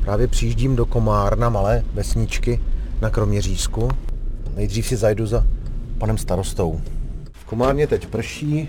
Právě přijíždím do Komárna, malé vesničky na Kroměřížsku. Nejdřív si zajdu za panem starostou. V Komárně teď prší.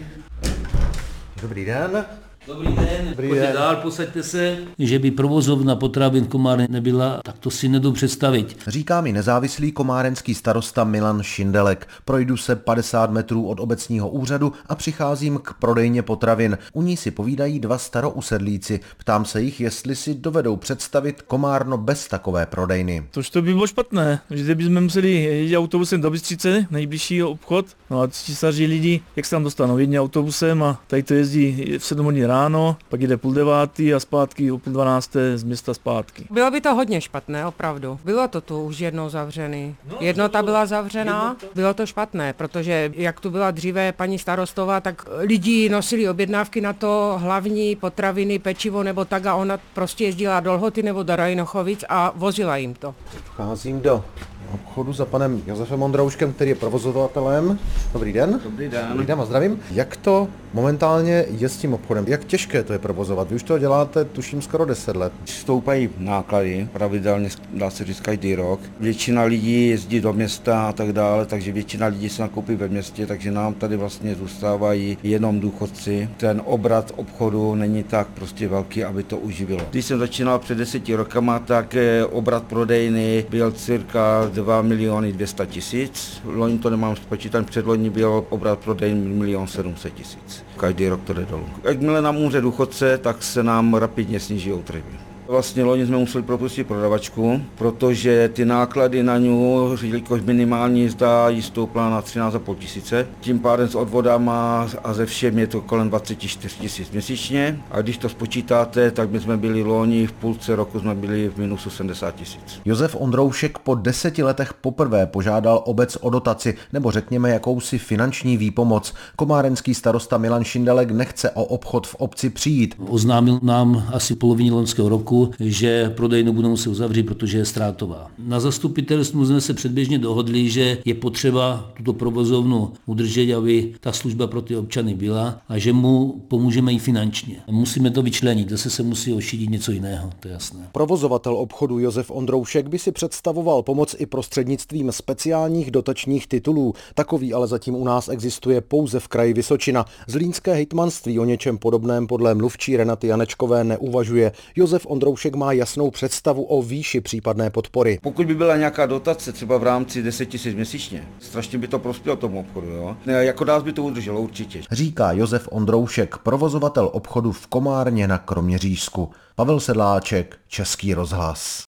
Dobrý den. Dobrý den, pojďte dál, posaďte se. Že by provozovna potravin Komárny nebyla, tak to si nedovedu představit. Říká mi nezávislý komárenský starosta Milan Šindelek. Projdu se 50 metrů od obecního úřadu a přicházím k prodejně potravin. U ní si povídají dva starousedlíci. Ptám se jich, jestli si dovedou představit Komárno bez takové prodejny. To by bylo špatné, že bychom museli jít autobusem do Bystřice, nejbližší obchod. No a ti staří lidi, jak se tam dostanou? Jedním autobusem a tady to jezdí v 7 hodin ráno, pak jde 8:30 a zpátky o 11:30 z města zpátky. Bylo by to hodně špatné, opravdu. Bylo to tu už jednou zavřený. Jednota byla zavřená, bylo to špatné, protože jak tu byla dříve paní starostová, tak lidi nosili objednávky na to, hlavní potraviny, pečivo nebo tak a ona prostě jezdila do Lhoty nebo do Rajnochovic a vozila jim to. Vcházím do obchodu za panem Josefem Ondrouškem, který je provozovatelem. Dobrý den. Dobrý den. Dobrý den, vás zdravím. Jak to momentálně je s tím obchodem? Jak těžké to je provozovat? Vy už to děláte, tuším, skoro 10 let. Stoupají náklady, pravidelně, dá se říct, každý rok. Většina lidí jezdí do města a tak dále, takže většina lidí se nakoupí ve městě, takže nám tady vlastně zůstávají jenom důchodci. Ten obrat obchodu není tak prostě velký, aby to uživilo. Když jsem začínal před 10 rokama, tak obrat prodejny byl cirka 2 200 000. Loni to nemám spočítat, předloni byl obrat prodejny 1 700 000. Každý rok to jde dolů. Jakmile nám umře důchodce, tak se nám rapidně sníží tržby. Vlastně loni jsme museli propustit prodavačku, protože ty náklady na ňu, jelikož minimální mzda jí stoupla na 13 500. Tím pádem s odvodama a ze všem je to kolem 24 000 měsíčně. A když to spočítáte, tak my jsme byli loni, v půlce roku jsme byli v minusu 70 000. Josef Ondroušek po 10 letech poprvé požádal obec o dotaci, nebo řekněme jakousi finanční výpomoc. Komárenský starosta Milan Šindelek nechce o obchod v obci přijít. Oznámil nám asi polovině loňského roku, že prodejnu budou muset uzavřít, protože je ztrátová. Na zastupitelstvu jsme se předběžně dohodli, že je potřeba tuto provozovnu udržet, aby ta služba pro ty občany byla a že mu pomůžeme i finančně. Musíme to vyčlenit, zase se musí ošidit něco jiného, to je jasné. Provozovatel obchodu Josef Ondroušek by si představoval pomoc i prostřednictvím speciálních dotačních titulů. Takový ale zatím u nás existuje pouze v kraji Vysočina. Zlínské hejtmanství o něčem podobném podle mluvčí Renaty Janečkové neuvažuje. Josef Ondroušek má jasnou představu o výši případné podpory. Pokud by byla nějaká dotace, třeba v rámci 10 000 měsíčně, strašně by to prospělo tomu obchodu, jo? Jako nás by to udrželo určitě. Říká Josef Ondroušek, provozovatel obchodu v Komárně na Kroměřížsku. Pavel Sedláček, Český rozhlas.